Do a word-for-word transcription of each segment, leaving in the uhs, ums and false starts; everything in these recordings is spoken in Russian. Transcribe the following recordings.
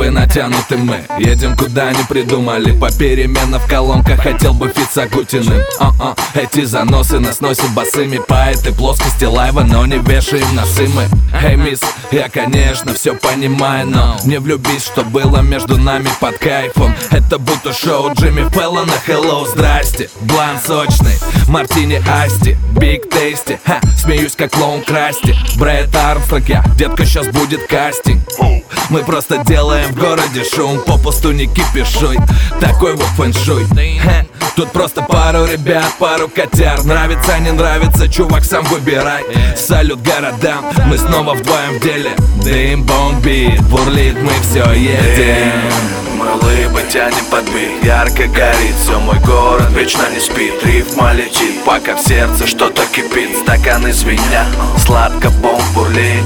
тобой натянуты мы. Едем куда не придумали, попеременно в колонках. Хотел бы фит с Агутиным. а-а. Эти заносы нас носят босыми по этой плоскости лайва, но не вешаем носы мы. Эй, мисс, я конечно все понимаю, но не влюбись, что было между нами под кайфом. Это будто шоу Джимми Фэллона. Hello, здрасте, блан сочный, мартини асти, биг тейсти. Ха, смеюсь как клоун Красти. Брэд Армстронг я, детка, сейчас будет кастинг. Мы просто делаем в городе шум, попусту не кипишуй. Такой вот фэншуй. Ха, тут просто пару ребят, пару котяр. Нравится, не нравится, чувак, сам выбирай. Салют городам, мы снова вдвоем в деле. Дым, бомбит, бурлит, мы все едем. Мы лыбы тянем под бит, ярко горит все, мой город вечно не спит. Рифма летит, пока в сердце что-то кипит. Стаканы звенят, сладко бомб бурлит.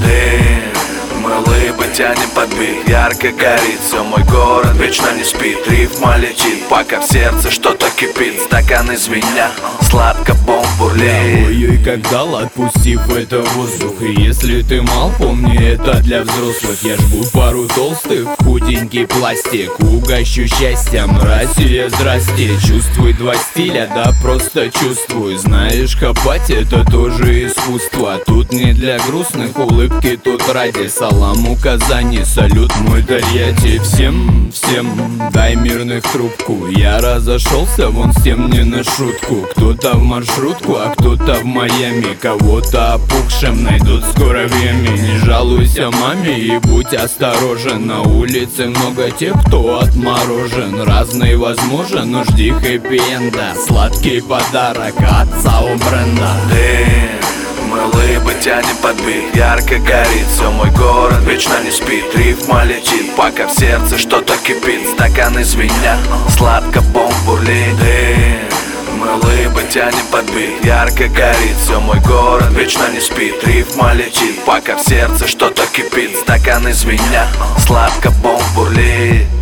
Мы лыбы тянем под бит, ярко горит все, мой город вечно не спит. Рифма летит, пока в сердце что-то кипит. Стаканы звенят, сладко бомб бурлит. Ой-ой, как дал, отпустив это воздух. И если ты мал, помни, это для взрослых. Я жгу пару толстых, худенький пластик. Угощу счастьем, Россия, здрасте. Чувствуй два стиля, да просто чувствуй. Знаешь, хапать это тоже искусство. Тут не для грустных, улыбки тут ради. Салам у Казани, салют мой Тольятти. Всем, всем дай мирных трубку. Я разошелся вон с тем не на шутку. Кто-то в маршрутку, а кто-то в Майами. Кого-то опухшим найдут скоро в яме. Не жалуйся маме и будь осторожен. На улице много тех, кто отморожен. Разный возможен, но жди хэппи-энда. Сладкий подарок от Саубренда. Мы лыбы тянем под бит, ярко горит все, мой город вечно не спит. Рифма летит, пока в сердце что-то кипит. Стаканы звенят, сладко бомб бурлит. Мы лыбы тянем под бит, ярко горит все, мой город вечно не спит. Рифма летит, пока в сердце что-то кипит. Стаканы звенят, сладко бомб бурлит.